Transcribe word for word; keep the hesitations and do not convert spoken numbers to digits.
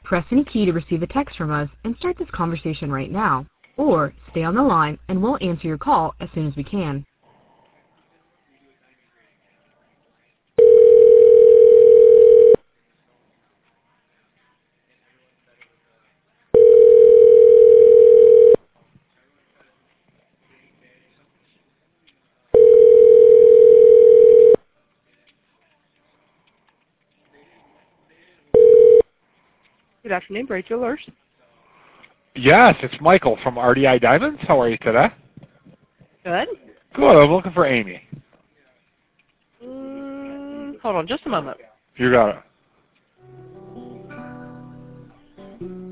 Press any key to receive a text from us and start this conversation right now. Or stay on the line and we'll answer your call as soon as we can. Good afternoon, Bray Jewelers. Yes, it's Michael from R D I Diamonds. How are you today? Good. Good. I'm looking for Amy. Mm, hold on just a moment. You got it.